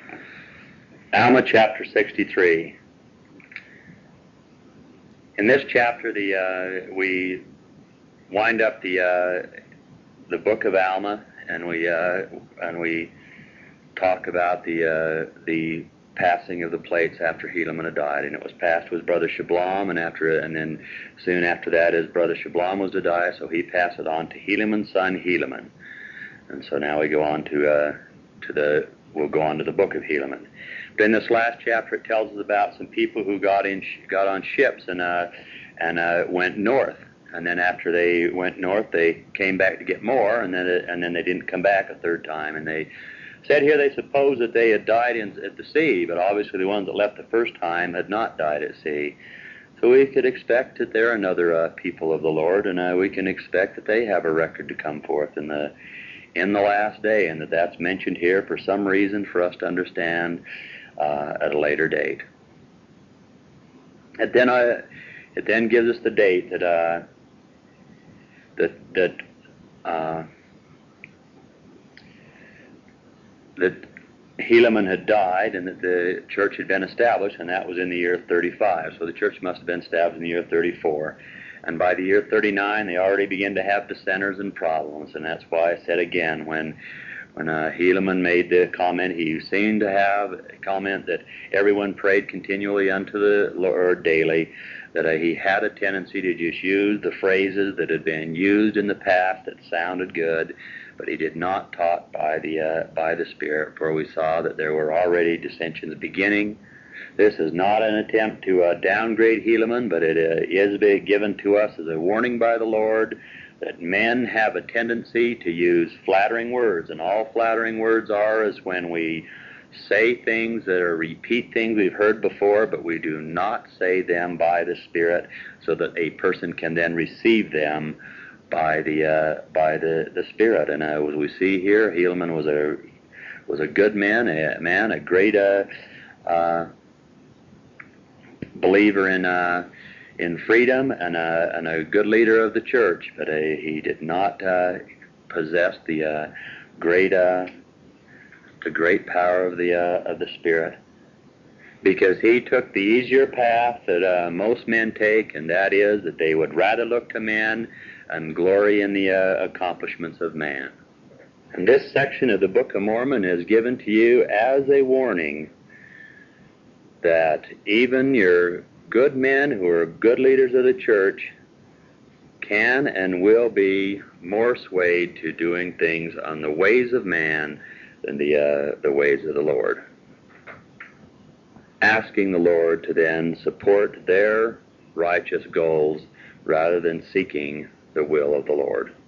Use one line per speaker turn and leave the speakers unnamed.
Alma chapter 63. In this chapter, we wind up the book of Alma, and we talk about the passing of the plates after Helaman had died, and it was passed to his brother Shablam, and then soon after that his brother Shablam was to die, so he passed it on to Helaman's son Helaman, and so now we go on we'll go on to the book of Helaman. But in this last chapter, it tells us about some people who got on ships and went north. And then after they went north, they came back to get more, and then they didn't come back a third time. And they said here they supposed that they had died at the sea, but obviously the ones that left the first time had not died at sea. So we could expect that they're another people of the Lord, and we can expect that they have a record to come forth in the last day, and that's mentioned here for some reason for us to understand at a later date. It then gives us the date that Helaman had died and that the church had been established, and that was in the year 35. So the church must have been established in the year 34. And by the year 39, they already began to have dissenters and problems, and that's why I said again, when Helaman made the comment, he seemed to have a comment that everyone prayed continually unto the Lord daily, that he had a tendency to just use the phrases that had been used in the past that sounded good, but he did not talk by the Spirit, for we saw that there were already dissensions beginning. This is not an attempt to downgrade Helaman, but it is given to us as a warning by the Lord that men have a tendency to use flattering words, and all flattering words is when we say things that repeat things we've heard before, but we do not say them by the Spirit, so that a person can then receive them by the Spirit. And as we see here, Helaman was a good man, a great believer in freedom, and a good leader of the church, but he did not possess the great power of the Spirit, because he took the easier path that most men take, and that is that they would rather look to men and glory in the accomplishments of man. And this section of the Book of Mormon is given to you as a warning that even your good men who are good leaders of the church can and will be more swayed to doing things on the ways of man than the ways of the Lord, asking the Lord to then support their righteous goals rather than seeking the will of the Lord.